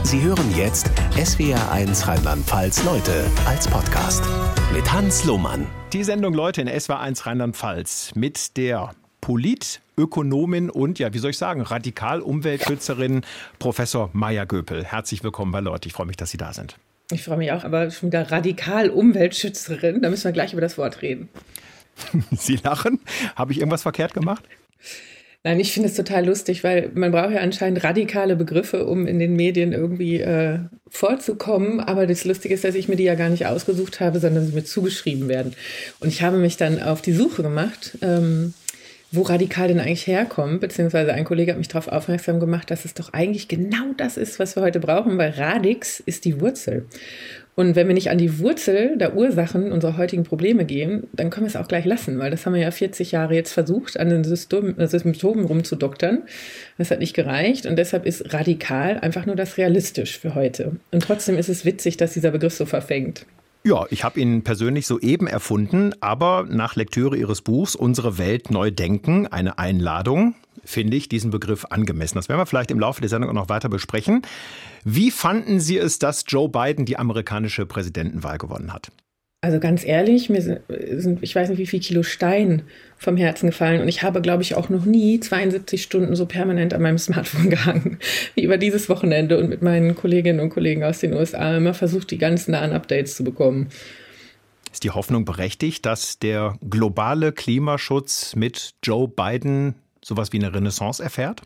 Sie hören jetzt SWR1 Rheinland-Pfalz Leute als Podcast mit Hans Lohmann. Die Sendung Leute in SWR1 Rheinland-Pfalz mit der Politökonomin und, Radikal-Umweltschützerin Professor Maja Göpel. Herzlich willkommen bei Leute. Ich freue mich, dass Sie da sind. Ich freue mich auch, aber schon wieder Radikal-Umweltschützerin. Da müssen wir gleich über das Wort reden. Sie lachen? Habe ich irgendwas verkehrt gemacht? Nein, ich finde es total lustig, weil man braucht ja anscheinend radikale Begriffe, um in den Medien irgendwie vorzukommen. Aber das Lustige ist, dass ich mir die ja gar nicht ausgesucht habe, sondern sie mir zugeschrieben werden. Und ich habe mich dann auf die Suche gemacht, wo radikal denn eigentlich herkommt. Beziehungsweise ein Kollege hat mich darauf aufmerksam gemacht, dass es doch eigentlich genau das ist, was wir heute brauchen, weil Radix ist die Wurzel. Und wenn wir nicht an die Wurzel der Ursachen unserer heutigen Probleme gehen, dann können wir es auch gleich lassen, weil das haben wir ja 40 Jahre jetzt versucht, an den Symptomen rumzudoktern. Das hat nicht gereicht und deshalb ist radikal einfach nur das realistisch für heute. Und trotzdem ist es witzig, dass dieser Begriff so verfängt. Ja, ich habe ihn persönlich soeben erfunden, aber nach Lektüre Ihres Buchs Unsere Welt neu denken, eine Einladung, finde ich diesen Begriff angemessen. Das werden wir vielleicht im Laufe der Sendung auch noch weiter besprechen. Wie fanden Sie es, dass Joe Biden die amerikanische Präsidentenwahl gewonnen hat? Also ganz ehrlich, mir sind, ich weiß nicht, wie viel Kilo Stein vom Herzen gefallen. Und ich habe, glaube ich, auch noch nie 72 Stunden so permanent an meinem Smartphone gehangen, wie über dieses Wochenende und mit meinen Kolleginnen und Kollegen aus den USA immer versucht, die ganz nahen Updates zu bekommen. Ist die Hoffnung berechtigt, dass der globale Klimaschutz mit Joe Biden sowas wie eine Renaissance erfährt?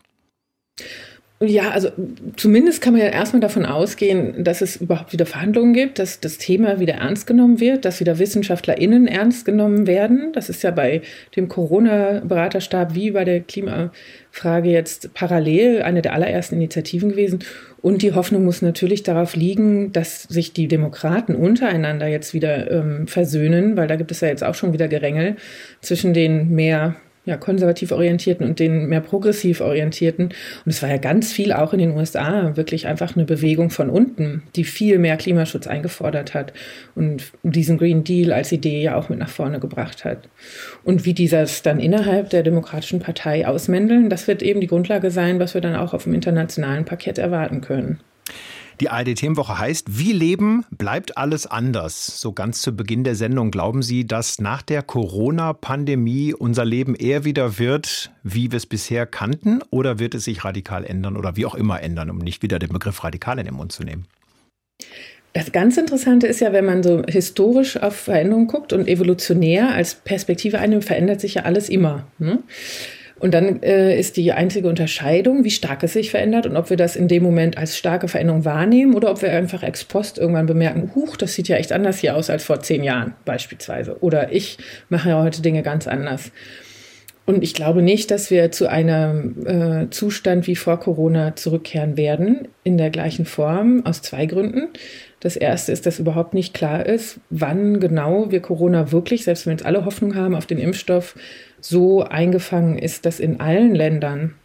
Ja, also zumindest kann man ja erstmal davon ausgehen, dass es überhaupt wieder Verhandlungen gibt, dass das Thema wieder ernst genommen wird, dass wieder WissenschaftlerInnen ernst genommen werden. Das ist ja bei dem Corona-Beraterstab wie bei der Klimafrage jetzt parallel eine der allerersten Initiativen gewesen. Und die Hoffnung muss natürlich darauf liegen, dass sich die Demokraten untereinander jetzt wieder versöhnen, weil da gibt es ja jetzt auch schon wieder Gerangel zwischen den mehr konservativ orientierten und den mehr progressiv orientierten. Und es war ja ganz viel auch in den USA wirklich einfach eine Bewegung von unten, die viel mehr Klimaschutz eingefordert hat und diesen Green Deal als Idee ja auch mit nach vorne gebracht hat. Und wie dieses dann innerhalb der Demokratischen Partei ausmändeln, das wird eben die Grundlage sein, was wir dann auch auf dem internationalen Parkett erwarten können. Die ARD-Themenwoche heißt, wie leben, bleibt alles anders. So ganz zu Beginn der Sendung, glauben Sie, dass nach der Corona-Pandemie unser Leben eher wieder wird, wie wir es bisher kannten? Oder wird es sich radikal ändern oder wie auch immer ändern, um nicht wieder den Begriff radikal in den Mund zu nehmen? Das ganz Interessante ist ja, wenn man so historisch auf Veränderungen guckt und evolutionär als Perspektive einnimmt, verändert sich ja alles immer, ne? Und dann ist die einzige Unterscheidung, wie stark es sich verändert und ob wir das in dem Moment als starke Veränderung wahrnehmen oder ob wir einfach ex post irgendwann bemerken, das sieht ja echt anders hier aus als vor 10 Jahren beispielsweise. Oder ich mache ja heute Dinge ganz anders. Und ich glaube nicht, dass wir zu einem Zustand wie vor Corona zurückkehren werden, in der gleichen Form, aus 2 Gründen. Das erste ist, dass überhaupt nicht klar ist, wann genau wir Corona wirklich, selbst wenn wir jetzt alle Hoffnung haben auf den Impfstoff, so eingefangen ist, dass in allen Ländern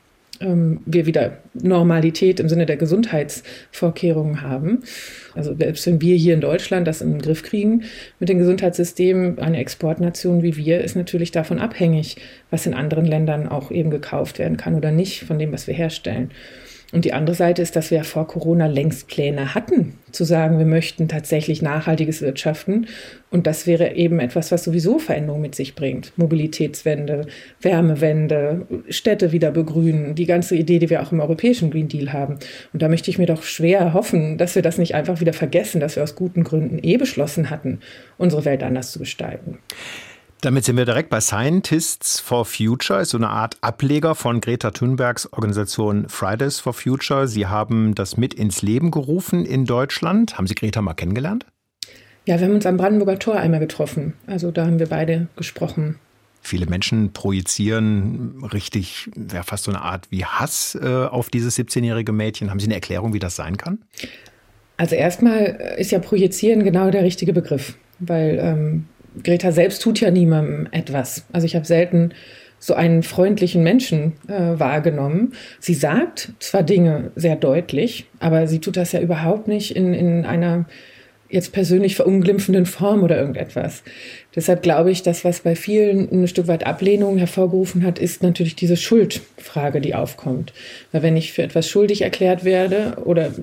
wir wieder Normalität im Sinne der Gesundheitsvorkehrungen haben. Also selbst wenn wir hier in Deutschland das in den Griff kriegen mit den Gesundheitssystemen, eine Exportnation wie wir ist natürlich davon abhängig, was in anderen Ländern auch eben gekauft werden kann oder nicht von dem, was wir herstellen. Und die andere Seite ist, dass wir ja vor Corona längst Pläne hatten, zu sagen, wir möchten tatsächlich nachhaltiges Wirtschaften. Und das wäre eben etwas, was sowieso Veränderungen mit sich bringt. Mobilitätswende, Wärmewende, Städte wieder begrünen, die ganze Idee, die wir auch im europäischen Green Deal haben. Und da möchte ich mir doch schwer hoffen, dass wir das nicht einfach wieder vergessen, dass wir aus guten Gründen beschlossen hatten, unsere Welt anders zu gestalten. Damit sind wir direkt bei Scientists for Future, ist so eine Art Ableger von Greta Thunbergs Organisation Fridays for Future. Sie haben das mit ins Leben gerufen in Deutschland. Haben Sie Greta mal kennengelernt? Ja, wir haben uns am Brandenburger Tor einmal getroffen. Also da haben wir beide gesprochen. Viele Menschen projizieren richtig, fast so eine Art wie Hass auf dieses 17-jährige Mädchen. Haben Sie eine Erklärung, wie das sein kann? Also erstmal ist ja Projizieren genau der richtige Begriff, weil Greta selbst tut ja niemandem etwas. Also ich habe selten so einen freundlichen Menschen wahrgenommen. Sie sagt zwar Dinge sehr deutlich, aber sie tut das ja überhaupt nicht in einer jetzt persönlich verunglimpfenden Form oder irgendetwas. Deshalb glaube ich, dass was bei vielen ein Stück weit Ablehnung hervorgerufen hat, ist natürlich diese Schuldfrage, die aufkommt. Weil wenn ich für etwas schuldig erklärt werde oder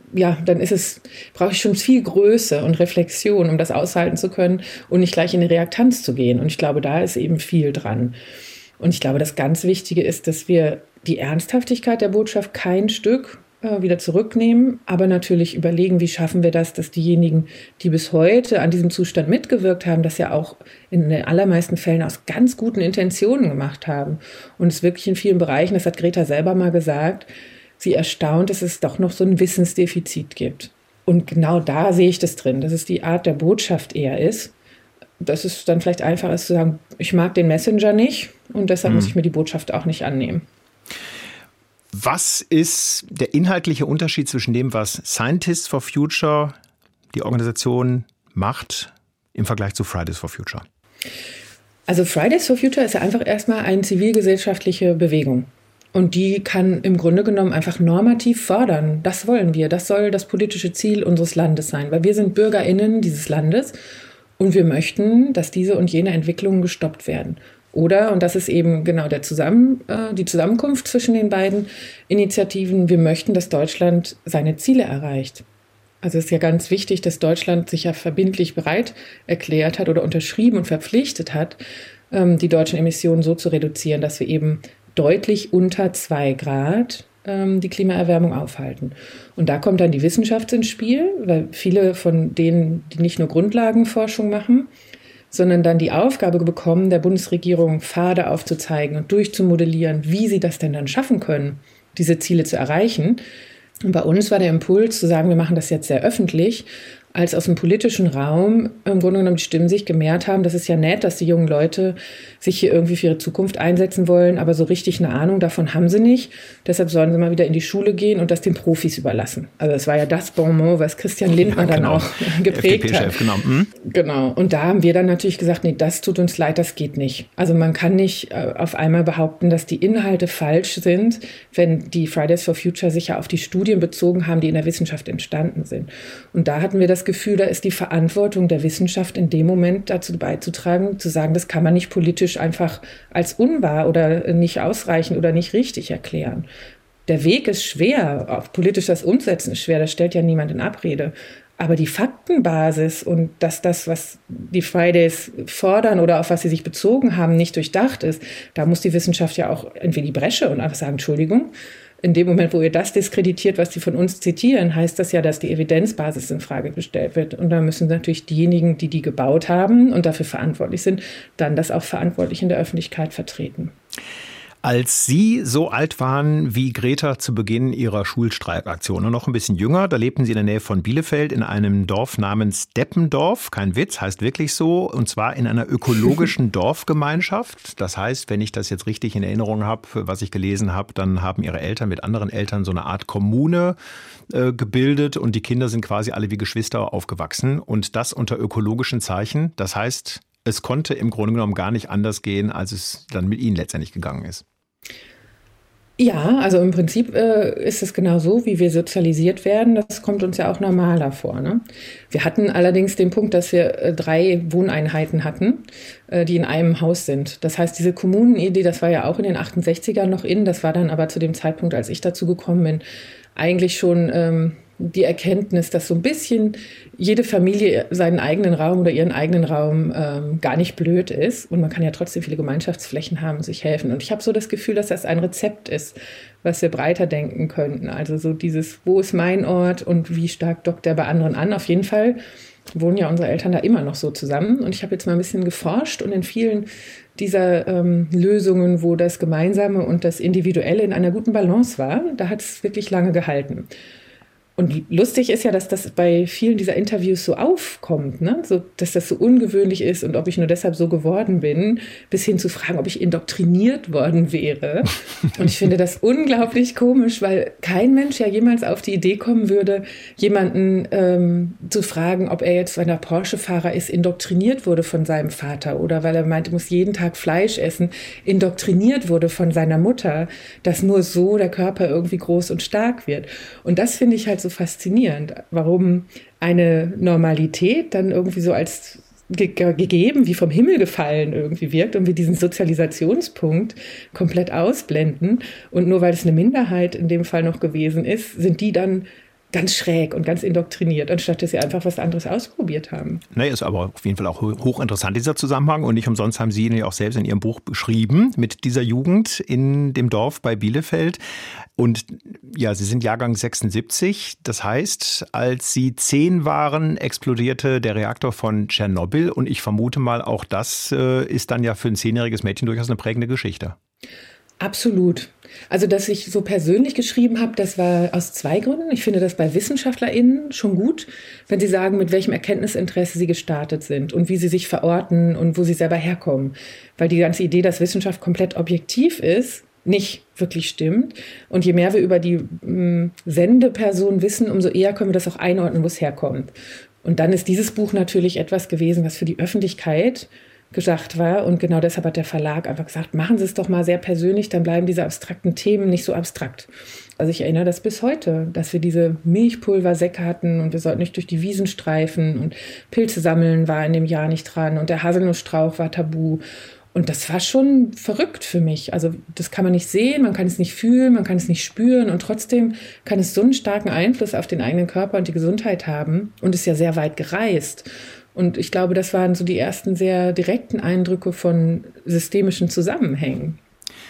dann brauche ich schon viel Größe und Reflexion, um das aushalten zu können und nicht gleich in die Reaktanz zu gehen. Und ich glaube, da ist eben viel dran. Und ich glaube, das ganz Wichtige ist, dass wir die Ernsthaftigkeit der Botschaft kein Stück wieder zurücknehmen, aber natürlich überlegen, wie schaffen wir das, dass diejenigen, die bis heute an diesem Zustand mitgewirkt haben, das ja auch in den allermeisten Fällen aus ganz guten Intentionen gemacht haben und es wirklich in vielen Bereichen, das hat Greta selber mal gesagt, sie erstaunt, dass es doch noch so ein Wissensdefizit gibt. Und genau da sehe ich das drin, dass es die Art der Botschaft eher ist, dass es dann vielleicht einfach ist zu sagen, ich mag den Messenger nicht und deshalb muss ich mir die Botschaft auch nicht annehmen. Was ist der inhaltliche Unterschied zwischen dem, was Scientists for Future, die Organisation, macht, im Vergleich zu Fridays for Future? Also Fridays for Future ist ja einfach erstmal eine zivilgesellschaftliche Bewegung. Und die kann im Grunde genommen einfach normativ fordern. Das wollen wir. Das soll das politische Ziel unseres Landes sein. Weil wir sind BürgerInnen dieses Landes und wir möchten, dass diese und jene Entwicklungen gestoppt werden. Oder, und das ist eben genau die Zusammenkunft zwischen den beiden Initiativen, wir möchten, dass Deutschland seine Ziele erreicht. Also es ist ja ganz wichtig, dass Deutschland sich ja verbindlich bereit erklärt hat oder unterschrieben und verpflichtet hat, die deutschen Emissionen so zu reduzieren, dass wir eben deutlich unter 2 Grad die Klimaerwärmung aufhalten. Und da kommt dann die Wissenschaft ins Spiel, weil viele von denen, die nicht nur Grundlagenforschung machen, sondern dann die Aufgabe bekommen, der Bundesregierung Pfade aufzuzeigen und durchzumodellieren, wie sie das denn dann schaffen können, diese Ziele zu erreichen. Und bei uns war der Impuls zu sagen, wir machen das jetzt sehr öffentlich, als aus dem politischen Raum im Grunde genommen die Stimmen sich gemehrt haben, das ist ja nett, dass die jungen Leute sich hier irgendwie für ihre Zukunft einsetzen wollen, aber so richtig eine Ahnung davon haben sie nicht. Deshalb sollen sie mal wieder in die Schule gehen und das den Profis überlassen. Also es war ja das Bonmot, was Christian Lindner dann auch geprägt hat. Genau. Und da haben wir dann natürlich gesagt, nee, das tut uns leid, das geht nicht. Also man kann nicht auf einmal behaupten, dass die Inhalte falsch sind, wenn die Fridays for Future sich ja auf die Studien bezogen haben, die in der Wissenschaft entstanden sind. Und da hatten wir das Gefühl, da ist die Verantwortung der Wissenschaft in dem Moment dazu beizutragen, zu sagen, das kann man nicht politisch einfach als unwahr oder nicht ausreichend oder nicht richtig erklären. Der Weg ist schwer, auch politisch das Umsetzen ist schwer, das stellt ja niemand in Abrede. Aber die Faktenbasis und dass das, was die Fridays fordern oder auf was sie sich bezogen haben, nicht durchdacht ist, da muss die Wissenschaft ja auch entweder die Bresche und einfach sagen, Entschuldigung, in dem Moment, wo ihr das diskreditiert, was sie von uns zitieren, heißt das ja, dass die Evidenzbasis in Frage gestellt wird. Und da müssen natürlich diejenigen, die gebaut haben und dafür verantwortlich sind, dann das auch verantwortlich in der Öffentlichkeit vertreten. Als Sie so alt waren wie Greta zu Beginn Ihrer Schulstreikaktion und noch ein bisschen jünger, da lebten Sie in der Nähe von Bielefeld in einem Dorf namens Deppendorf. Kein Witz, heißt wirklich so. Und zwar in einer ökologischen Dorfgemeinschaft. Das heißt, wenn ich das jetzt richtig in Erinnerung habe, was ich gelesen habe, dann haben Ihre Eltern mit anderen Eltern so eine Art Kommune gebildet und die Kinder sind quasi alle wie Geschwister aufgewachsen. Und das unter ökologischen Zeichen. Das heißt, es konnte im Grunde genommen gar nicht anders gehen, als es dann mit Ihnen letztendlich gegangen ist. Ja, also im Prinzip ist es genau so, wie wir sozialisiert werden. Das kommt uns ja auch normaler vor. Ne? Wir hatten allerdings den Punkt, dass wir 3 Wohneinheiten hatten, die in einem Haus sind. Das heißt, diese Kommunenidee, das war ja auch in den 68ern noch in. Das war dann aber zu dem Zeitpunkt, als ich dazu gekommen bin, eigentlich schon die Erkenntnis, dass so ein bisschen jede Familie seinen eigenen Raum oder ihren eigenen Raum gar nicht blöd ist. Und man kann ja trotzdem viele Gemeinschaftsflächen haben und sich helfen. Und ich habe so das Gefühl, dass das ein Rezept ist, was wir breiter denken könnten. Also so dieses, wo ist mein Ort und wie stark dockt der bei anderen an? Auf jeden Fall wohnen ja unsere Eltern da immer noch so zusammen. Und ich habe jetzt mal ein bisschen geforscht und in vielen dieser Lösungen, wo das Gemeinsame und das Individuelle in einer guten Balance war, da hat es wirklich lange gehalten. Und lustig ist ja, dass das bei vielen dieser Interviews so aufkommt, ne? So, dass das so ungewöhnlich ist und ob ich nur deshalb so geworden bin, bis hin zu fragen, ob ich indoktriniert worden wäre. Und ich finde das unglaublich komisch, weil kein Mensch ja jemals auf die Idee kommen würde, jemanden zu fragen, ob er jetzt, wenn er Porsche-Fahrer ist, indoktriniert wurde von seinem Vater oder weil er meint, er muss jeden Tag Fleisch essen, indoktriniert wurde von seiner Mutter, dass nur so der Körper irgendwie groß und stark wird. Und das finde ich halt so faszinierend, warum eine Normalität dann irgendwie so als gegeben, wie vom Himmel gefallen irgendwie wirkt und wir diesen Sozialisationspunkt komplett ausblenden. Und nur weil es eine Minderheit in dem Fall noch gewesen ist, sind die dann ganz schräg und ganz indoktriniert, anstatt dass sie einfach was anderes ausprobiert haben. Naja, ist aber auf jeden Fall auch hochinteressant, dieser Zusammenhang. Und nicht umsonst haben Sie ihn ja auch selbst in Ihrem Buch beschrieben, mit dieser Jugend in dem Dorf bei Bielefeld. Und ja, Sie sind Jahrgang 76. Das heißt, als Sie 10 waren, explodierte der Reaktor von Tschernobyl. Und ich vermute mal, auch das ist dann ja für ein 10-jähriges Mädchen durchaus eine prägende Geschichte. Absolut. Also, dass ich so persönlich geschrieben habe, das war aus 2 Gründen. Ich finde das bei WissenschaftlerInnen schon gut, wenn sie sagen, mit welchem Erkenntnisinteresse sie gestartet sind und wie sie sich verorten und wo sie selber herkommen. Weil die ganze Idee, dass Wissenschaft komplett objektiv ist, nicht wirklich stimmt. Und je mehr wir über die Sendeperson wissen, umso eher können wir das auch einordnen, wo es herkommt. Und dann ist dieses Buch natürlich etwas gewesen, was für die Öffentlichkeit gedacht war. Und genau deshalb hat der Verlag einfach gesagt, machen Sie es doch mal sehr persönlich, dann bleiben diese abstrakten Themen nicht so abstrakt. Also ich erinnere das bis heute, dass wir diese Milchpulversäcke hatten und wir sollten nicht durch die Wiesen streifen und Pilze sammeln war in dem Jahr nicht dran und der Haselnussstrauch war tabu. Und das war schon verrückt für mich. Also das kann man nicht sehen, man kann es nicht fühlen, man kann es nicht spüren und trotzdem kann es so einen starken Einfluss auf den eigenen Körper und die Gesundheit haben und ist ja sehr weit gereist. Und ich glaube, das waren so die ersten sehr direkten Eindrücke von systemischen Zusammenhängen.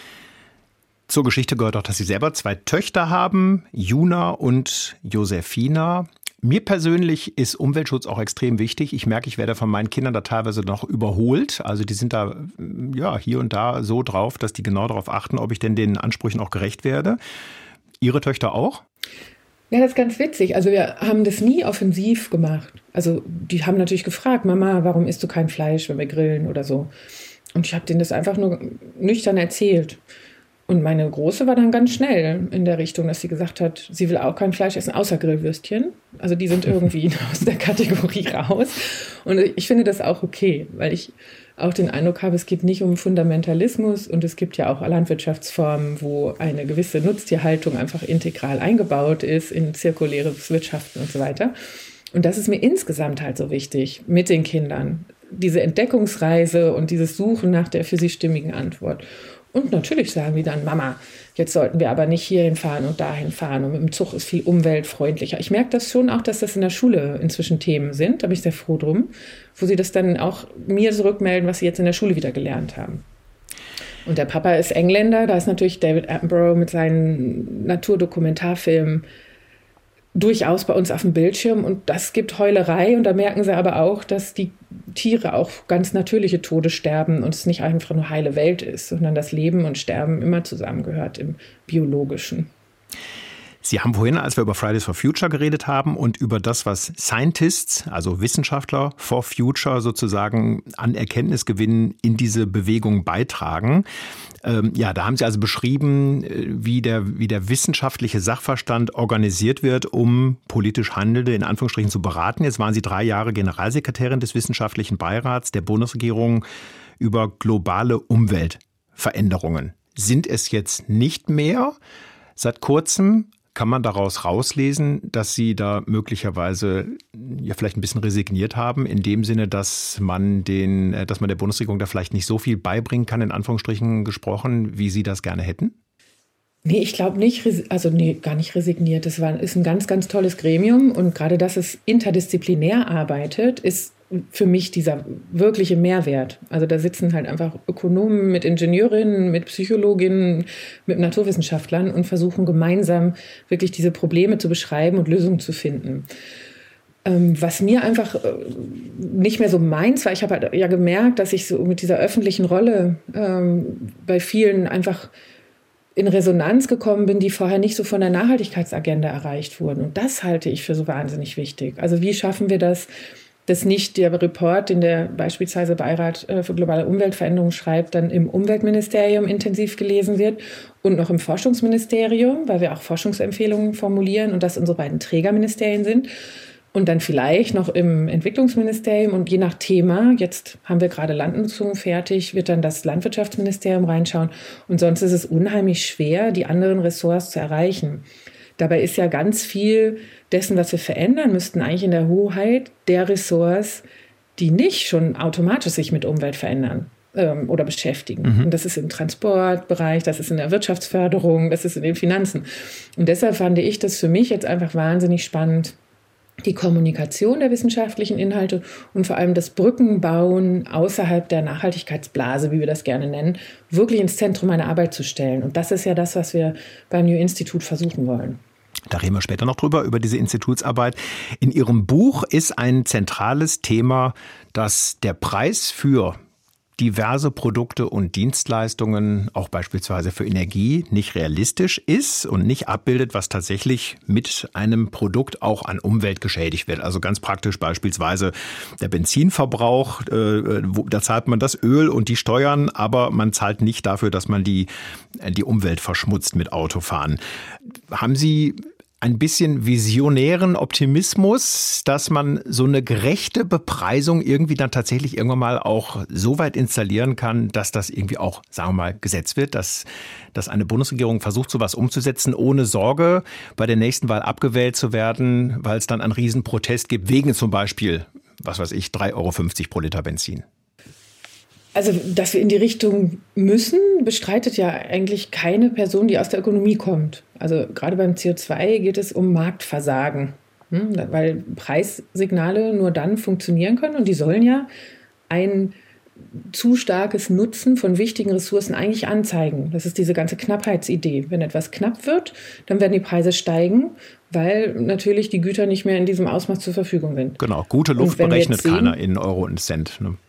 Zur Geschichte gehört auch, dass Sie selber 2 Töchter haben, Juna und Josefina. Mir persönlich ist Umweltschutz auch extrem wichtig. Ich merke, ich werde von meinen Kindern da teilweise noch überholt. Also die sind da ja hier und da so drauf, dass die genau darauf achten, ob ich denn den Ansprüchen auch gerecht werde. Ihre Töchter auch? Ja, das ist ganz witzig. Also wir haben das nie offensiv gemacht. Also die haben natürlich gefragt, Mama, warum isst du kein Fleisch, wenn wir grillen oder so? Und ich habe denen das einfach nur nüchtern erzählt. Und meine Große war dann ganz schnell in der Richtung, dass sie gesagt hat, sie will auch kein Fleisch essen, außer Grillwürstchen. Also die sind irgendwie aus der Kategorie raus. Und ich finde das auch okay, weil ich auch den Eindruck habe, es geht nicht um Fundamentalismus und es gibt ja auch Landwirtschaftsformen, wo eine gewisse Nutztierhaltung einfach integral eingebaut ist in zirkuläres Wirtschaften und so weiter. Und das ist mir insgesamt halt so wichtig mit den Kindern. Diese Entdeckungsreise und dieses Suchen nach der für sie stimmigen Antwort. Und natürlich sagen die dann, Mama, jetzt sollten wir aber nicht hierhin fahren und dahin fahren. Und mit dem Zug ist viel umweltfreundlicher. Ich merke das schon auch, dass das in der Schule inzwischen Themen sind. Da bin ich sehr froh drum, wo sie das dann auch mir zurückmelden, was sie jetzt in der Schule wieder gelernt haben. Und der Papa ist Engländer. Da ist natürlich David Attenborough mit seinen Naturdokumentarfilmen durchaus bei uns auf dem Bildschirm. Und das gibt Heulerei. Und da merken sie aber auch, dass die Tiere auch ganz natürliche Tode sterben und es nicht einfach nur heile Welt ist, sondern das Leben und Sterben immer zusammengehört im Biologischen. Sie haben vorhin, als wir über Fridays for Future geredet haben und über das, was Scientists, also Wissenschaftler for Future sozusagen an Erkenntnisgewinnen in diese Bewegung beitragen. Ja, da haben Sie also beschrieben, wie der wissenschaftliche Sachverstand organisiert wird, um politisch Handelnde in Anführungsstrichen zu beraten. Jetzt waren Sie 3 Jahre Generalsekretärin des Wissenschaftlichen Beirats der Bundesregierung über globale Umweltveränderungen. Sind es jetzt nicht mehr? Seit kurzem kann man daraus rauslesen, dass Sie da möglicherweise ja vielleicht ein bisschen resigniert haben, in dem Sinne, dass man der Bundesregierung da vielleicht nicht so viel beibringen kann, in Anführungsstrichen gesprochen, wie Sie das gerne hätten? Nee, ich glaube nicht, gar nicht resigniert. Das ist ein ganz, ganz tolles Gremium und gerade, dass es interdisziplinär arbeitet, ist für mich dieser wirkliche Mehrwert. Also da sitzen halt einfach Ökonomen mit Ingenieurinnen, mit Psychologinnen, mit Naturwissenschaftlern und versuchen gemeinsam wirklich diese Probleme zu beschreiben und Lösungen zu finden. Was mir einfach nicht mehr so meins war, ich habe halt ja gemerkt, dass ich so mit dieser öffentlichen Rolle bei vielen einfach in Resonanz gekommen bin, die vorher nicht so von der Nachhaltigkeitsagenda erreicht wurden. Und das halte ich für so wahnsinnig wichtig. Also wie schaffen wir das, dass nicht der Report, den der beispielsweise Beirat für globale Umweltveränderung schreibt, dann im Umweltministerium intensiv gelesen wird und noch im Forschungsministerium, weil wir auch Forschungsempfehlungen formulieren und das unsere beiden Trägerministerien sind. Und dann vielleicht noch im Entwicklungsministerium und je nach Thema, jetzt haben wir gerade Landnutzung fertig, wird dann das Landwirtschaftsministerium reinschauen. Und sonst ist es unheimlich schwer, die anderen Ressorts zu erreichen. Dabei ist ja ganz viel dessen, was wir verändern müssten, eigentlich in der Hoheit der Ressorts, die nicht schon automatisch sich mit Umwelt verändern, oder beschäftigen. Und das ist im Transportbereich, das ist in der Wirtschaftsförderung, das ist in den Finanzen. Und deshalb fand ich das für mich jetzt einfach wahnsinnig spannend, die Kommunikation der wissenschaftlichen Inhalte und vor allem das Brückenbauen außerhalb der Nachhaltigkeitsblase, wie wir das gerne nennen, wirklich ins Zentrum meiner Arbeit zu stellen. Und das ist ja das, was wir beim New Institute versuchen wollen. Da reden wir später noch drüber, über diese Institutsarbeit. In Ihrem Buch ist ein zentrales Thema, dass der Preis für diverse Produkte und Dienstleistungen, auch beispielsweise für Energie, nicht realistisch ist und nicht abbildet, was tatsächlich mit einem Produkt auch an Umwelt geschädigt wird. Also ganz praktisch beispielsweise der Benzinverbrauch, da zahlt man das Öl und die Steuern, aber man zahlt nicht dafür, dass man die Umwelt verschmutzt mit Autofahren. Haben Sie ein bisschen visionären Optimismus, dass man so eine gerechte Bepreisung irgendwie dann tatsächlich irgendwann mal auch so weit installieren kann, dass das irgendwie auch, sagen wir mal, Gesetz wird, dass eine Bundesregierung versucht, sowas umzusetzen, ohne Sorge, bei der nächsten Wahl abgewählt zu werden, weil es dann einen Riesenprotest gibt, wegen zum Beispiel, was weiß ich, 3,50 € pro Liter Benzin. Also, dass wir in die Richtung müssen, bestreitet ja eigentlich keine Person, die aus der Ökonomie kommt. Also gerade beim CO2 geht es um Marktversagen, weil Preissignale nur dann funktionieren können und die sollen ja ein zu starkes Nutzen von wichtigen Ressourcen eigentlich anzeigen. Das ist diese ganze Knappheitsidee. Wenn etwas knapp wird, dann werden die Preise steigen, weil natürlich die Güter nicht mehr in diesem Ausmaß zur Verfügung sind. Genau, gute Luft berechnet keiner in Euro und Cent, ne?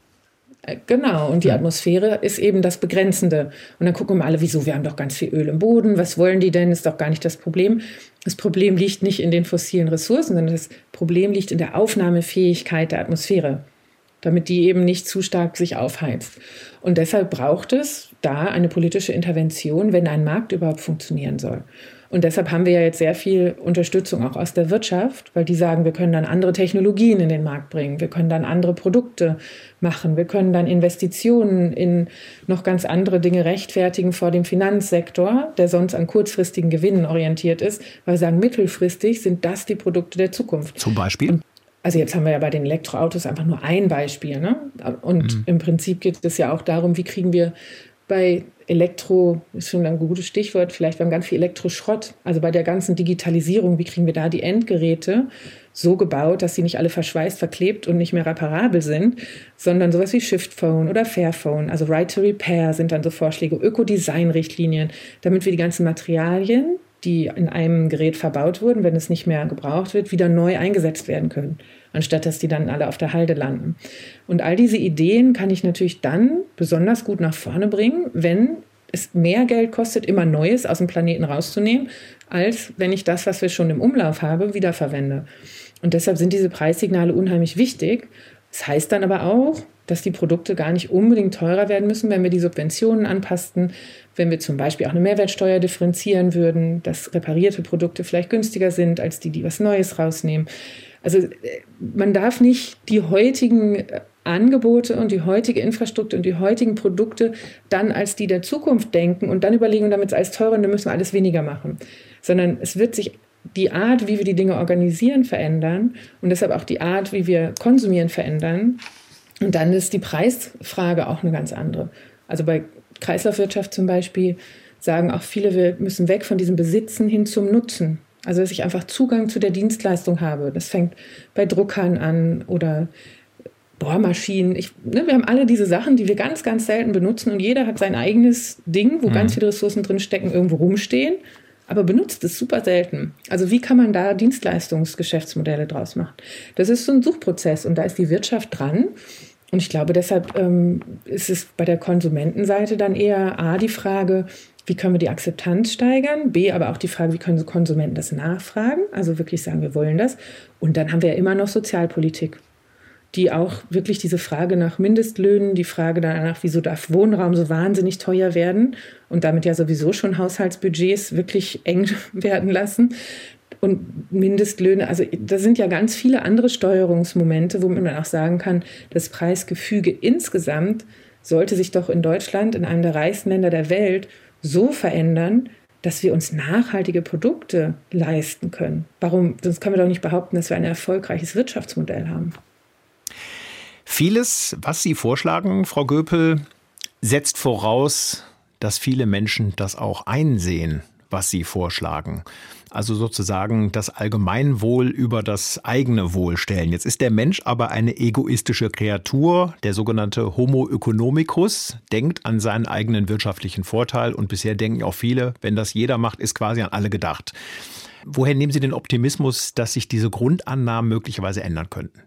Genau, und die Atmosphäre ist eben das Begrenzende. Und dann gucken wir alle, wieso, wir haben doch ganz viel Öl im Boden, was wollen die denn, ist doch gar nicht das Problem. Das Problem liegt nicht in den fossilen Ressourcen, sondern das Problem liegt in der Aufnahmefähigkeit der Atmosphäre, damit die eben nicht zu stark sich aufheizt. Und deshalb braucht es da eine politische Intervention, wenn ein Markt überhaupt funktionieren soll. Und deshalb haben wir ja jetzt sehr viel Unterstützung auch aus der Wirtschaft, weil die sagen, wir können dann andere Technologien in den Markt bringen, wir können dann andere Produkte machen, wir können dann Investitionen in noch ganz andere Dinge rechtfertigen vor dem Finanzsektor, der sonst an kurzfristigen Gewinnen orientiert ist, weil wir sagen, mittelfristig sind das die Produkte der Zukunft. Zum Beispiel? Und also jetzt haben wir ja bei den Elektroautos einfach nur ein Beispiel, ne? Und im Prinzip geht es ja auch darum, wie kriegen wir bei Elektro, ist schon ein gutes Stichwort, vielleicht beim ganz viel Elektroschrott, also bei der ganzen Digitalisierung, wie kriegen wir da die Endgeräte so gebaut, dass sie nicht alle verschweißt, verklebt und nicht mehr reparabel sind, sondern sowas wie Shift-Phone oder Fairphone, also Right to Repair sind dann so Vorschläge, Ökodesign-Richtlinien, damit wir die ganzen Materialien, die in einem Gerät verbaut wurden, wenn es nicht mehr gebraucht wird, wieder neu eingesetzt werden können, anstatt dass die dann alle auf der Halde landen. Und all diese Ideen kann ich natürlich dann besonders gut nach vorne bringen, wenn es mehr Geld kostet, immer Neues aus dem Planeten rauszunehmen, als wenn ich das, was wir schon im Umlauf haben, wiederverwende. Und deshalb sind diese Preissignale unheimlich wichtig. Das heißt dann aber auch, dass die Produkte gar nicht unbedingt teurer werden müssen, wenn wir die Subventionen anpassten, wenn wir zum Beispiel auch eine Mehrwertsteuer differenzieren würden, dass reparierte Produkte vielleicht günstiger sind als die was Neues rausnehmen. Also man darf nicht die heutigen Angebote und die heutige Infrastruktur und die heutigen Produkte dann als die der Zukunft denken und dann überlegen, damit es alles teurer ist, dann müssen wir alles weniger machen. Sondern es wird sich die Art, wie wir die Dinge organisieren, verändern und deshalb auch die Art, wie wir konsumieren, verändern. Und dann ist die Preisfrage auch eine ganz andere. Also bei Kreislaufwirtschaft zum Beispiel sagen auch viele, wir müssen weg von diesem Besitzen hin zum Nutzen. Also dass ich einfach Zugang zu der Dienstleistung habe. Das fängt bei Druckern an oder Bohrmaschinen. Wir haben alle diese Sachen, die wir ganz, ganz selten benutzen und jeder hat sein eigenes Ding, wo ganz viele Ressourcen drin stecken, irgendwo rumstehen, aber benutzt es super selten. Also wie kann man da Dienstleistungsgeschäftsmodelle draus machen? Das ist so ein Suchprozess und da ist die Wirtschaft dran. Und ich glaube, deshalb ist es bei der Konsumentenseite dann eher A, die Frage, wie können wir die Akzeptanz steigern? B, aber auch die Frage, wie können Konsumenten das nachfragen? Also wirklich sagen, wir wollen das. Und dann haben wir ja immer noch Sozialpolitik, die auch wirklich diese Frage nach Mindestlöhnen, die Frage danach, wieso darf Wohnraum so wahnsinnig teuer werden und damit ja sowieso schon Haushaltsbudgets wirklich eng werden lassen. Und Mindestlöhne, also da sind ja ganz viele andere Steuerungsmomente, wo man dann auch sagen kann, das Preisgefüge insgesamt sollte sich doch in Deutschland, in einem der reichsten Länder der Welt, so verändern, dass wir uns nachhaltige Produkte leisten können. Sonst können wir doch nicht behaupten, dass wir ein erfolgreiches Wirtschaftsmodell haben. Vieles, was Sie vorschlagen, Frau Göpel, setzt voraus, dass viele Menschen das auch einsehen, was Sie vorschlagen. Also sozusagen das Allgemeinwohl über das eigene Wohl stellen. Jetzt ist der Mensch aber eine egoistische Kreatur. Der sogenannte Homo economicus denkt an seinen eigenen wirtschaftlichen Vorteil. Und bisher denken auch viele, wenn das jeder macht, ist quasi an alle gedacht. Woher nehmen Sie den Optimismus, dass sich diese Grundannahmen möglicherweise ändern könnten?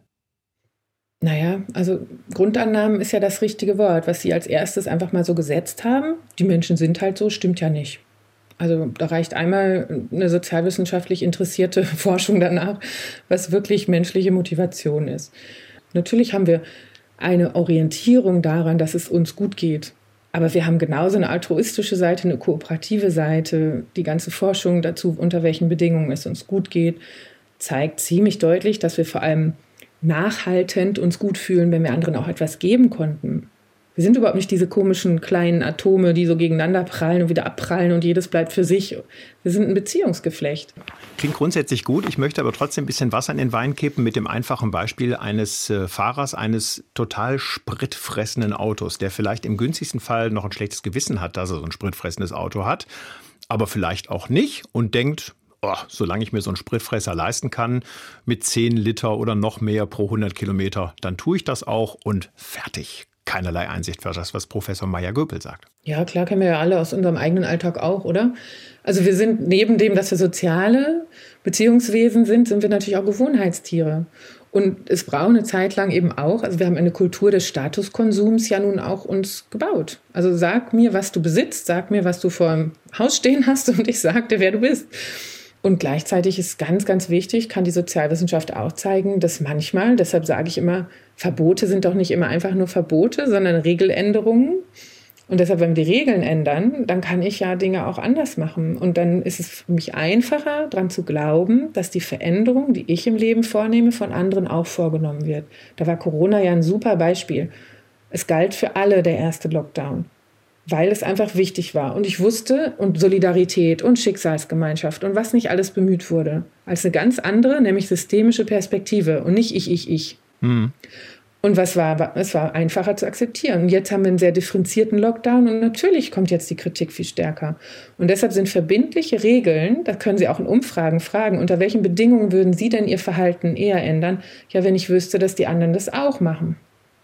Naja, also Grundannahmen ist ja das richtige Wort, was Sie als erstes einfach mal so gesetzt haben. Die Menschen sind halt so, stimmt ja nicht. Also da reicht einmal eine sozialwissenschaftlich interessierte Forschung danach, was wirklich menschliche Motivation ist. Natürlich haben wir eine Orientierung daran, dass es uns gut geht. Aber wir haben genauso eine altruistische Seite, eine kooperative Seite. Die ganze Forschung dazu, unter welchen Bedingungen es uns gut geht, zeigt ziemlich deutlich, dass wir vor allem nachhaltend uns gut fühlen, wenn wir anderen auch etwas geben konnten. Wir sind überhaupt nicht diese komischen kleinen Atome, die so gegeneinander prallen und wieder abprallen und jedes bleibt für sich. Wir sind ein Beziehungsgeflecht. Klingt grundsätzlich gut. Ich möchte aber trotzdem ein bisschen Wasser in den Wein kippen mit dem einfachen Beispiel eines Fahrers eines total spritfressenden Autos, der vielleicht im günstigsten Fall noch ein schlechtes Gewissen hat, dass er so ein spritfressendes Auto hat, aber vielleicht auch nicht und denkt, solange ich mir so einen Spritfresser leisten kann, mit 10 Liter oder noch mehr pro 100 Kilometer, dann tue ich das auch und fertig. Keinerlei Einsicht für das, was Professor Meyer-Göpel sagt. Ja, klar, kennen wir ja alle aus unserem eigenen Alltag auch, oder? Also wir sind neben dem, dass wir soziale Beziehungswesen sind wir natürlich auch Gewohnheitstiere. Und es braucht eine Zeit lang eben auch, also wir haben eine Kultur des Statuskonsums ja nun auch uns gebaut. Also sag mir, was du besitzt, sag mir, was du vor dem Haus stehen hast und ich sag dir, wer du bist. Und gleichzeitig ist ganz, ganz wichtig, kann die Sozialwissenschaft auch zeigen, dass manchmal, deshalb sage ich immer, Verbote sind doch nicht immer einfach nur Verbote, sondern Regeländerungen. Und deshalb, wenn wir die Regeln ändern, dann kann ich ja Dinge auch anders machen. Und dann ist es für mich einfacher, daran zu glauben, dass die Veränderung, die ich im Leben vornehme, von anderen auch vorgenommen wird. Da war Corona ja ein super Beispiel. Es galt für alle der erste Lockdown, weil es einfach wichtig war. Und ich wusste, und Solidarität und Schicksalsgemeinschaft und was nicht alles bemüht wurde, als eine ganz andere, nämlich systemische Perspektive und nicht ich. Mhm. Und es war einfacher zu akzeptieren. Und jetzt haben wir einen sehr differenzierten Lockdown und natürlich kommt jetzt die Kritik viel stärker. Und deshalb sind verbindliche Regeln, da können Sie auch in Umfragen fragen, unter welchen Bedingungen würden Sie denn Ihr Verhalten eher ändern? Ja, wenn ich wüsste, dass die anderen das auch machen.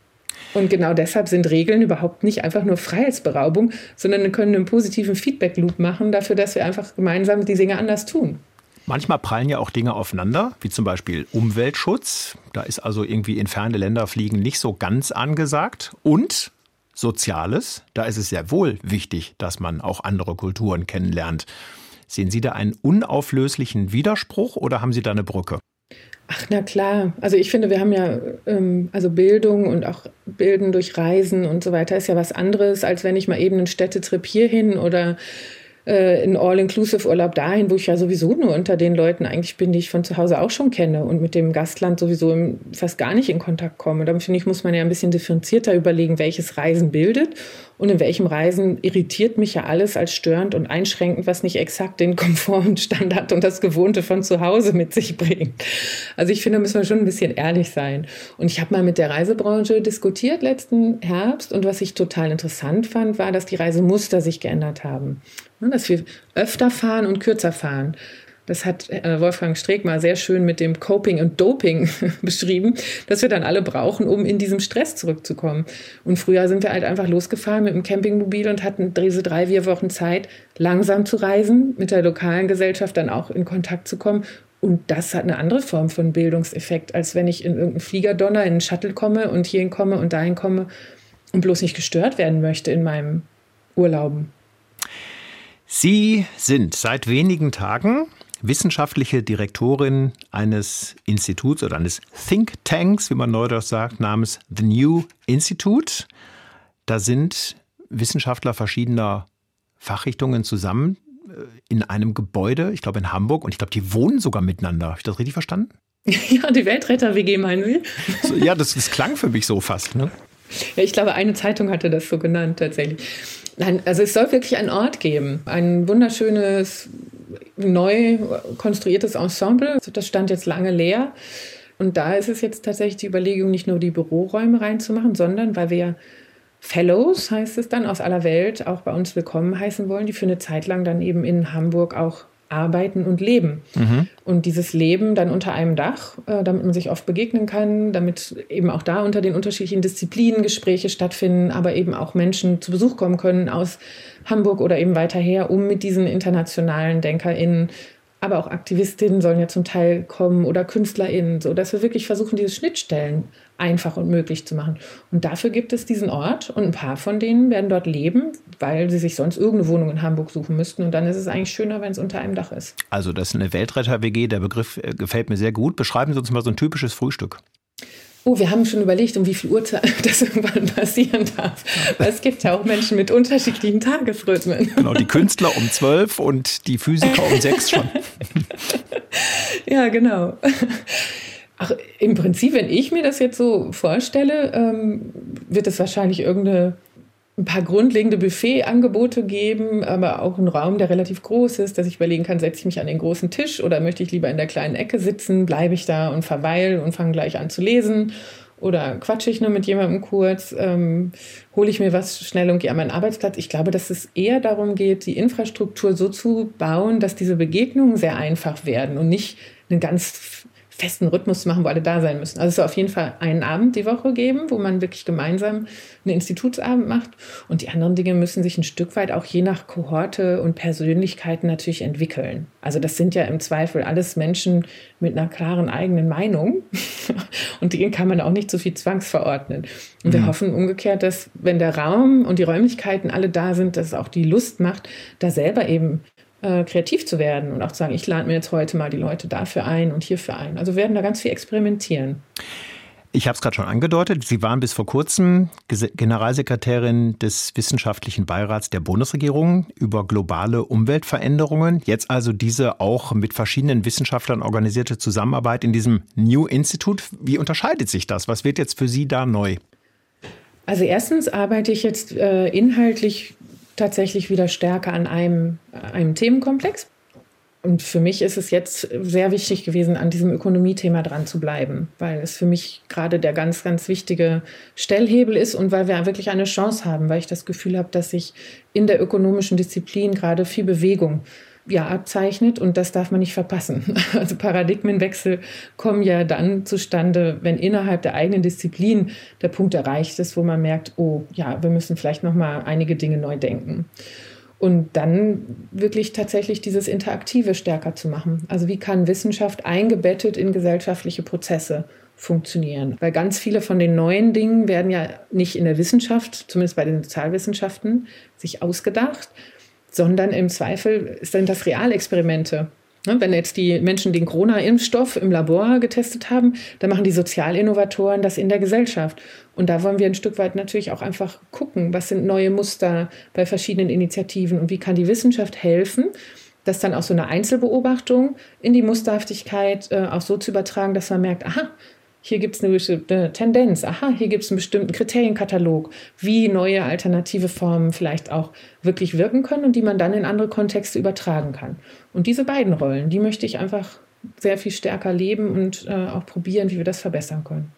Und genau deshalb sind Regeln überhaupt nicht einfach nur Freiheitsberaubung, sondern können einen positiven Feedback-Loop machen dafür, dass wir einfach gemeinsam die Dinge anders tun. Manchmal prallen ja auch Dinge aufeinander, wie zum Beispiel Umweltschutz. Da ist also irgendwie in ferne Länder fliegen nicht so ganz angesagt. Und Soziales, da ist es sehr wohl wichtig, dass man auch andere Kulturen kennenlernt. Sehen Sie da einen unauflöslichen Widerspruch oder haben Sie da eine Brücke? Ach, na klar. Also ich finde, wir haben ja, also Bildung und auch Bilden durch Reisen und so weiter ist ja was anderes, als wenn ich mal eben einen Städtetrip hierhin oder einen All-Inclusive-Urlaub dahin, wo ich ja sowieso nur unter den Leuten eigentlich bin, die ich von zu Hause auch schon kenne und mit dem Gastland sowieso fast gar nicht in Kontakt komme. Da finde ich, muss man ja ein bisschen differenzierter überlegen, welches Reisen bildet und in welchem Reisen irritiert mich ja alles als störend und einschränkend, was nicht exakt den Komfort und Standard und das Gewohnte von zu Hause mit sich bringt. Also ich finde, da müssen wir schon ein bisschen ehrlich sein. Und ich habe mal mit der Reisebranche diskutiert letzten Herbst und was ich total interessant fand, war, dass die Reisemuster sich geändert haben. Dass wir öfter fahren und kürzer fahren. Das hat Wolfgang Streeck mal sehr schön mit dem Coping und Doping beschrieben, dass wir dann alle brauchen, um in diesem Stress zurückzukommen. Und früher sind wir halt einfach losgefahren mit dem Campingmobil und hatten diese 3-4 Wochen Zeit, langsam zu reisen, mit der lokalen Gesellschaft dann auch in Kontakt zu kommen. Und das hat eine andere Form von Bildungseffekt, als wenn ich in irgendeinen Fliegerdonner, in einen Shuttle komme und hierhin komme und dahin komme und bloß nicht gestört werden möchte in meinem Urlauben. Sie sind seit wenigen Tagen wissenschaftliche Direktorin eines Instituts oder eines Think Tanks, wie man neudeutsch sagt, namens The New Institute. Da sind Wissenschaftler verschiedener Fachrichtungen zusammen in einem Gebäude, ich glaube in Hamburg, und ich glaube, die wohnen sogar miteinander. Habe ich das richtig verstanden? Ja, die Weltretter-WG meinen Sie? So, ja, das klang für mich so fast, ne? Ja, ich glaube, eine Zeitung hatte das so genannt tatsächlich. Nein, also es soll wirklich einen Ort geben. Ein wunderschönes, neu konstruiertes Ensemble. Das stand jetzt lange leer. Und da ist es jetzt tatsächlich die Überlegung, nicht nur die Büroräume reinzumachen, sondern weil wir Fellows, heißt es dann, aus aller Welt auch bei uns willkommen heißen wollen, die für eine Zeit lang dann eben in Hamburg auch arbeiten und leben. Und dieses Leben dann unter einem Dach, damit man sich oft begegnen kann, damit eben auch da unter den unterschiedlichen Disziplinen Gespräche stattfinden, aber eben auch Menschen zu Besuch kommen können aus Hamburg oder eben weiter her, um mit diesen internationalen DenkerInnen, aber auch Aktivistinnen sollen ja zum Teil kommen oder KünstlerInnen, so dass wir wirklich versuchen, diese Schnittstellen einfach und möglich zu machen. Und dafür gibt es diesen Ort und ein paar von denen werden dort leben, weil sie sich sonst irgendeine Wohnung in Hamburg suchen müssten. Und dann ist es eigentlich schöner, wenn es unter einem Dach ist. Also das ist eine Weltretter-WG, der Begriff gefällt mir sehr gut. Beschreiben Sie uns mal so ein typisches Frühstück. Oh, wir haben schon überlegt, um wie viel Uhrzeit das irgendwann passieren darf. Weil es gibt ja auch Menschen mit unterschiedlichen Tagesrhythmen. Genau, die Künstler um 12 und die Physiker um 6 schon. Ja, genau. Ach, im Prinzip, wenn ich mir das jetzt so vorstelle, wird es wahrscheinlich ein paar grundlegende Buffet-Angebote geben, aber auch einen Raum, der relativ groß ist, dass ich überlegen kann, setze ich mich an den großen Tisch oder möchte ich lieber in der kleinen Ecke sitzen, bleibe ich da und verweile und fange gleich an zu lesen oder quatsche ich nur mit jemandem kurz, hole ich mir was schnell und gehe an meinen Arbeitsplatz. Ich glaube, dass es eher darum geht, die Infrastruktur so zu bauen, dass diese Begegnungen sehr einfach werden und nicht einen ganz festen Rhythmus zu machen, wo alle da sein müssen. Also es soll auf jeden Fall einen Abend die Woche geben, wo man wirklich gemeinsam einen Institutsabend macht. Und die anderen Dinge müssen sich ein Stück weit auch je nach Kohorte und Persönlichkeiten natürlich entwickeln. Also das sind ja im Zweifel alles Menschen mit einer klaren eigenen Meinung. Und denen kann man auch nicht so viel zwangsverordnen. Und wir hoffen umgekehrt, dass wenn der Raum und die Räumlichkeiten alle da sind, dass es auch die Lust macht, da selber eben kreativ zu werden und auch zu sagen, ich lade mir jetzt heute mal die Leute dafür ein und hierfür ein. Also wir werden da ganz viel experimentieren. Ich habe es gerade schon angedeutet, Sie waren bis vor kurzem Generalsekretärin des Wissenschaftlichen Beirats der Bundesregierung über globale Umweltveränderungen. Jetzt also diese auch mit verschiedenen Wissenschaftlern organisierte Zusammenarbeit in diesem New Institute. Wie unterscheidet sich das? Was wird jetzt für Sie da neu? Also erstens arbeite ich jetzt inhaltlich tatsächlich wieder stärker an einem Themenkomplex. Und für mich ist es jetzt sehr wichtig gewesen, an diesem Ökonomiethema dran zu bleiben, weil es für mich gerade der ganz, ganz wichtige Stellhebel ist und weil wir wirklich eine Chance haben, weil ich das Gefühl habe, dass sich in der ökonomischen Disziplin gerade viel Bewegung abzeichnet und das darf man nicht verpassen. Also Paradigmenwechsel kommen ja dann zustande, wenn innerhalb der eigenen Disziplin der Punkt erreicht ist, wo man merkt, oh ja, wir müssen vielleicht noch mal einige Dinge neu denken. Und dann wirklich tatsächlich dieses Interaktive stärker zu machen. Also wie kann Wissenschaft eingebettet in gesellschaftliche Prozesse funktionieren? Weil ganz viele von den neuen Dingen werden ja nicht in der Wissenschaft, zumindest bei den Sozialwissenschaften, sich ausgedacht, sondern im Zweifel sind das Realexperimente. Wenn jetzt die Menschen den Corona-Impfstoff im Labor getestet haben, dann machen die Sozialinnovatoren das in der Gesellschaft. Und da wollen wir ein Stück weit natürlich auch einfach gucken, was sind neue Muster bei verschiedenen Initiativen und wie kann die Wissenschaft helfen, das dann auch so eine Einzelbeobachtung in die Musterhaftigkeit auch so zu übertragen, dass man merkt, aha, hier gibt es eine bestimmte Tendenz, aha, hier gibt es einen bestimmten Kriterienkatalog, wie neue alternative Formen vielleicht auch wirklich wirken können und die man dann in andere Kontexte übertragen kann. Und diese beiden Rollen, die möchte ich einfach sehr viel stärker leben und auch probieren, wie wir das verbessern können.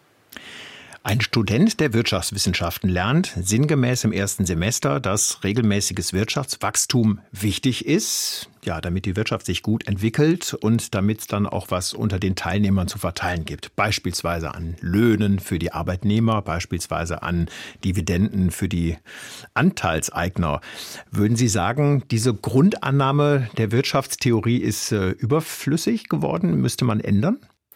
Ein Student der Wirtschaftswissenschaften lernt sinngemäß im ersten Semester, dass regelmäßiges Wirtschaftswachstum wichtig ist, ja, damit die Wirtschaft sich gut entwickelt und damit es dann auch was unter den Teilnehmern zu verteilen gibt. Beispielsweise an Löhnen für die Arbeitnehmer, beispielsweise an Dividenden für die Anteilseigner. Würden Sie sagen, diese Grundannahme der Wirtschaftstheorie ist überflüssig geworden? Müsste man ändern?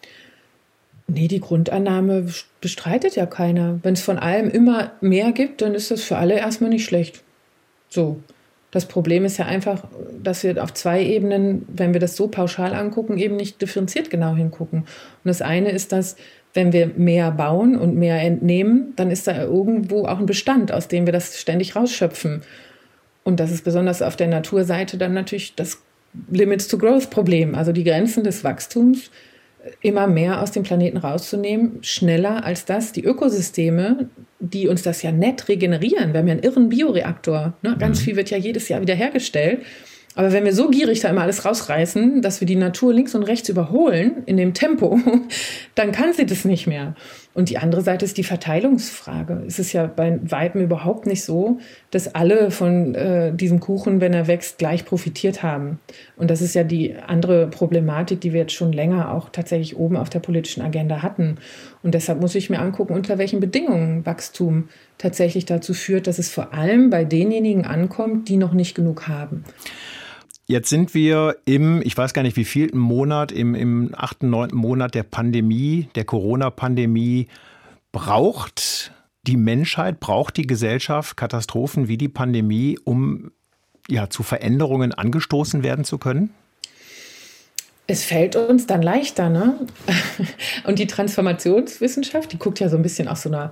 Nee, die Grundannahme bestreitet ja keiner. Wenn es von allem immer mehr gibt, dann ist das für alle erstmal nicht schlecht. So. Das Problem ist ja einfach, dass wir auf zwei Ebenen, wenn wir das so pauschal angucken, eben nicht differenziert genau hingucken. Und das eine ist, dass wenn wir mehr bauen und mehr entnehmen, dann ist da irgendwo auch ein Bestand, aus dem wir das ständig rausschöpfen. Und das ist besonders auf der Naturseite dann natürlich das Limits-to-Growth-Problem, also die Grenzen des Wachstums immer mehr aus dem Planeten rauszunehmen, schneller als das die Ökosysteme, die uns das ja nett regenerieren. Wir haben ja einen irren Bioreaktor. Ne? Ganz viel wird ja jedes Jahr wieder hergestellt. Aber wenn wir so gierig da immer alles rausreißen, dass wir die Natur links und rechts überholen in dem Tempo, dann kann sie das nicht mehr. Und die andere Seite ist die Verteilungsfrage. Es ist ja bei Weitem überhaupt nicht so, dass alle von diesem Kuchen, wenn er wächst, gleich profitiert haben. Und das ist ja die andere Problematik, die wir jetzt schon länger auch tatsächlich oben auf der politischen Agenda hatten. Und deshalb muss ich mir angucken, unter welchen Bedingungen Wachstum tatsächlich dazu führt, dass es vor allem bei denjenigen ankommt, die noch nicht genug haben. Jetzt sind wir ich weiß gar nicht wie vielten Monat, im 8., 9. Monat der Pandemie, der Corona-Pandemie. Braucht die Menschheit, braucht die Gesellschaft Katastrophen wie die Pandemie, um zu Veränderungen angestoßen werden zu können? Es fällt uns dann leichter, ne? Und die Transformationswissenschaft, die guckt ja so ein bisschen aus so einer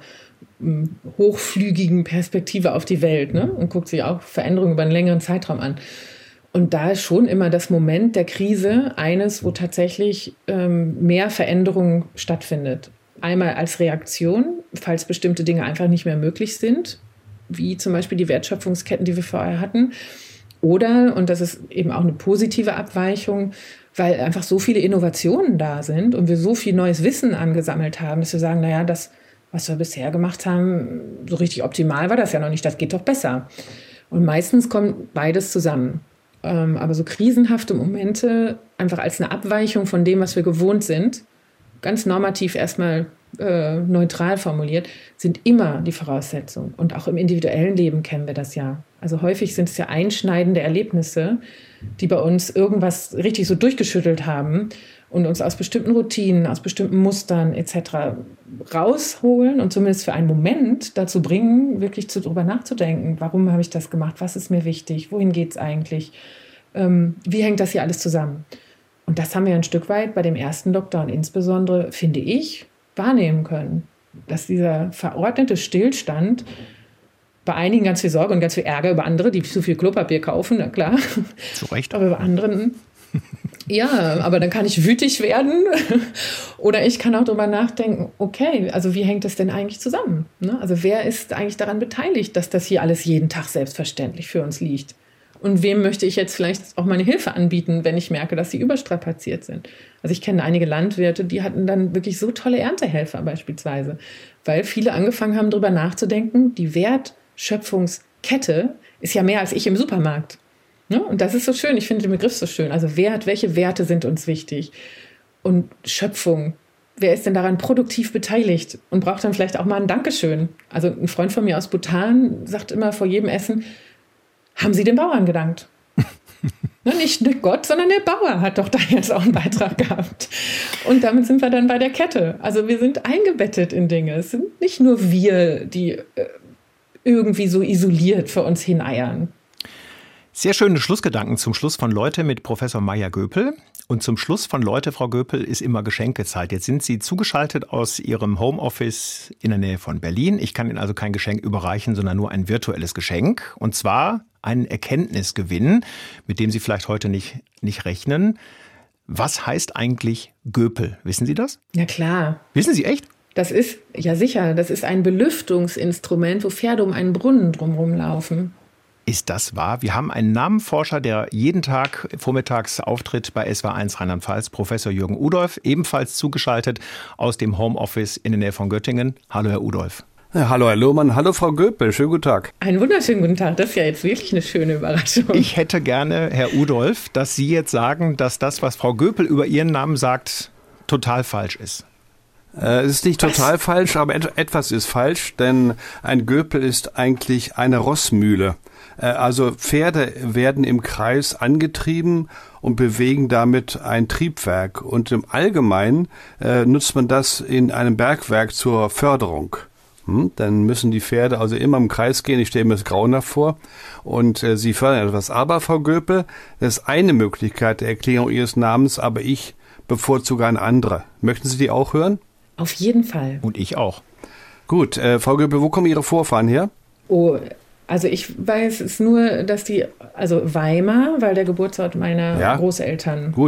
hochflügigen Perspektive auf die Welt, ne? Und guckt sich auch Veränderungen über einen längeren Zeitraum an. Und da ist schon immer das Moment der Krise eines, wo tatsächlich mehr Veränderung stattfindet. Einmal als Reaktion, falls bestimmte Dinge einfach nicht mehr möglich sind, wie zum Beispiel die Wertschöpfungsketten, die wir vorher hatten. Oder, und das ist eben auch eine positive Abweichung, weil einfach so viele Innovationen da sind und wir so viel neues Wissen angesammelt haben, dass wir sagen, naja, das, was wir bisher gemacht haben, so richtig optimal war das ja noch nicht, das geht doch besser. Und meistens kommt beides zusammen. Aber so krisenhafte Momente, einfach als eine Abweichung von dem, was wir gewohnt sind, ganz normativ erstmal neutral formuliert, sind immer die Voraussetzung. Und auch im individuellen Leben kennen wir das ja. Also häufig sind es ja einschneidende Erlebnisse, die bei uns irgendwas richtig so durchgeschüttelt haben und uns aus bestimmten Routinen, aus bestimmten Mustern etc. rausholen und zumindest für einen Moment dazu bringen, wirklich darüber nachzudenken, warum habe ich das gemacht, was ist mir wichtig, wohin geht es eigentlich, wie hängt das hier alles zusammen. Und das haben wir ein Stück weit bei dem ersten Lockdown insbesondere, finde ich, wahrnehmen können, dass dieser verordnete Stillstand bei einigen ganz viel Sorge und ganz viel Ärger über andere, die zu viel Klopapier kaufen, na klar. Zu Recht. Aber bei anderen, ja, aber dann kann ich wütig werden oder ich kann auch darüber nachdenken, okay, also wie hängt das denn eigentlich zusammen? Ne? Also wer ist eigentlich daran beteiligt, dass das hier alles jeden Tag selbstverständlich für uns liegt? Und wem möchte ich jetzt vielleicht auch meine Hilfe anbieten, wenn ich merke, dass sie überstrapaziert sind? Also ich kenne einige Landwirte, die hatten dann wirklich so tolle Erntehelfer beispielsweise, weil viele angefangen haben, darüber nachzudenken, die Wertschöpfungskette ist ja mehr als ich im Supermarkt. Ne? Und das ist so schön, ich finde den Begriff so schön. Also welche Werte sind uns wichtig? Und Schöpfung, wer ist denn daran produktiv beteiligt und braucht dann vielleicht auch mal ein Dankeschön? Also ein Freund von mir aus Bhutan sagt immer vor jedem Essen, haben Sie den Bauern gedankt? Nicht Gott, sondern der Bauer hat doch da jetzt auch einen Beitrag gehabt. Und damit sind wir dann bei der Kette. Also wir sind eingebettet in Dinge. Es sind nicht nur wir, die irgendwie so isoliert vor uns hineiern. Sehr schöne Schlussgedanken zum Schluss von Leute mit Professor Maja Göpel. Und zum Schluss von Leute, Frau Göpel, ist immer Geschenkezeit. Jetzt sind Sie zugeschaltet aus Ihrem Homeoffice in der Nähe von Berlin. Ich kann Ihnen also kein Geschenk überreichen, sondern nur ein virtuelles Geschenk. Und zwar einen Erkenntnisgewinn, mit dem Sie vielleicht heute nicht rechnen. Was heißt eigentlich Göpel? Wissen Sie das? Ja, klar. Wissen Sie echt? Das ist, ja sicher, das ist ein Belüftungsinstrument, wo Pferde um einen Brunnen drumherum laufen. Ist das wahr? Wir haben einen Namenforscher, der jeden Tag vormittags auftritt bei SWR1 Rheinland-Pfalz, Professor Jürgen Udolph, ebenfalls zugeschaltet aus dem Homeoffice in der Nähe von Göttingen. Hallo, Herr Udolph. Ja, hallo, Herr Lohmann. Hallo, Frau Göpel. Schönen guten Tag. Einen wunderschönen guten Tag. Das ist ja jetzt wirklich eine schöne Überraschung. Ich hätte gerne, Herr Udolph, dass Sie jetzt sagen, dass das, was Frau Göpel über Ihren Namen sagt, total falsch ist. Es ist nicht total falsch, aber etwas ist falsch, denn ein Göpel ist eigentlich eine Rossmühle. Also Pferde werden im Kreis angetrieben und bewegen damit ein Triebwerk. Und im Allgemeinen nutzt man das in einem Bergwerk zur Förderung. Dann müssen die Pferde also immer im Kreis gehen. Ich stelle mir das grauenhaft vor. Und sie fördern etwas. Aber, Frau Göpel, das ist eine Möglichkeit der Erklärung Ihres Namens, aber ich bevorzuge eine andere. Möchten Sie die auch hören? Auf jeden Fall. Und ich auch. Gut, Frau Göpel, wo kommen Ihre Vorfahren her? Oh, also ich weiß es nur, dass also Weimar, weil der Geburtsort meiner Großeltern. Gut.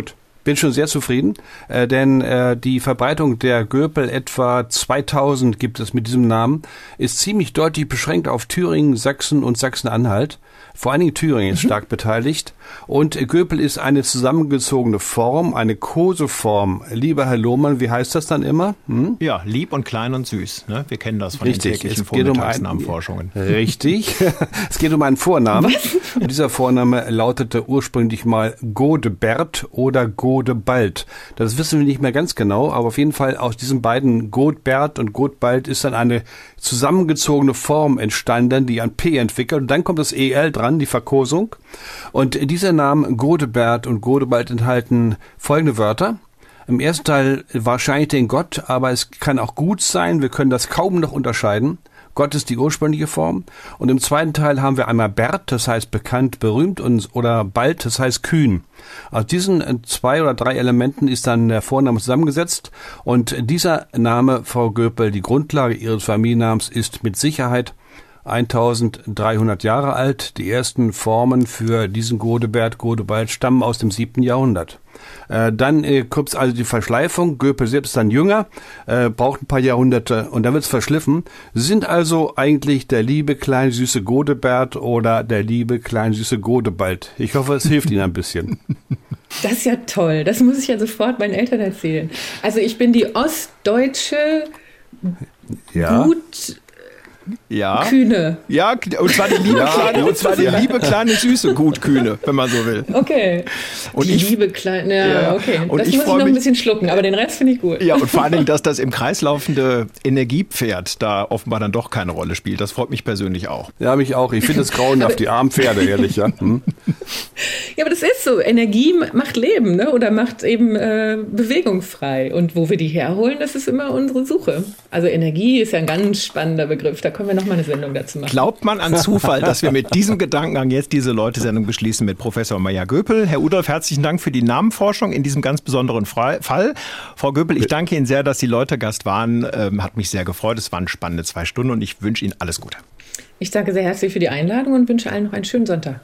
bin schon sehr zufrieden, denn die Verbreitung der Göpel, etwa 2000 gibt es mit diesem Namen, ist ziemlich deutlich beschränkt auf Thüringen, Sachsen und Sachsen-Anhalt. Vor allen Dingen Thüringen ist stark beteiligt. Und Göpel ist eine zusammengezogene Form, eine Koseform. Lieber Herr Lohmann, wie heißt das dann immer? Ja, lieb und klein und süß. Ne? Wir kennen das von den täglichen Vormittagsnamenforschungen. Richtig. Es geht um einen Vornamen. Was? Und dieser Vorname lautete ursprünglich mal Godebert oder Godebald. Das wissen wir nicht mehr ganz genau, aber auf jeden Fall aus diesen beiden Godbert und Godbald ist dann eine zusammengezogene Form entstanden, die ein P entwickelt. Und dann kommt das EL dran, die Verkosung. Und diese Namen Godebert und Godebald enthalten folgende Wörter. Im ersten Teil wahrscheinlich den Gott, aber es kann auch gut sein. Wir können das kaum noch unterscheiden. Gott ist die ursprüngliche Form. Und im zweiten Teil haben wir einmal Bert, das heißt bekannt, berühmt, oder Bald, das heißt kühn. Aus diesen 2 oder 3 Elementen ist dann der Vorname zusammengesetzt. Und dieser Name, Frau Göpel, die Grundlage Ihres Familiennamens, ist mit Sicherheit 1300 Jahre alt. Die ersten Formen für diesen Godebert, Godebald stammen aus dem 7. Jahrhundert. Dann kommt also die Verschleifung. Göpel selbst ist dann jünger, braucht ein paar Jahrhunderte und dann wird es verschliffen. Sind also eigentlich der liebe kleine süße Godebert oder der liebe kleine süße Godebald. Ich hoffe, es hilft Ihnen ein bisschen. Das ist ja toll. Das muss ich ja sofort meinen Eltern erzählen. Also ich bin die ostdeutsche Kühne. Ja, und zwar die liebe kleine süße Gutkühne, wenn man so will. Okay. Und die liebe kleine, okay. Und das muss ich noch ein bisschen schlucken, aber den Rest finde ich gut. Ja, und vor allen Dingen, dass das im Kreis laufende Energiepferd da offenbar dann doch keine Rolle spielt. Das freut mich persönlich auch. Ja, mich auch. Ich finde es grauenhaft, die armen Pferde, ehrlich, ja. Ja, aber das ist so. Energie macht Leben, ne? Oder macht eben Bewegung frei. Und wo wir die herholen, das ist immer unsere Suche. Also Energie ist ja ein ganz spannender Begriff. Da können wir noch mal eine Sendung dazu machen. Glaubt man an Zufall, dass wir mit diesem Gedankengang jetzt diese Leute-Sendung beschließen mit Professor Maya Göpel. Herr Udolf, herzlichen Dank für die Namenforschung in diesem ganz besonderen Fall. Frau Göpel, ich danke Ihnen sehr, dass Sie Leute-Gast waren. Hat mich sehr gefreut. Es waren spannende 2 Stunden und ich wünsche Ihnen alles Gute. Ich danke sehr herzlich für die Einladung und wünsche allen noch einen schönen Sonntag.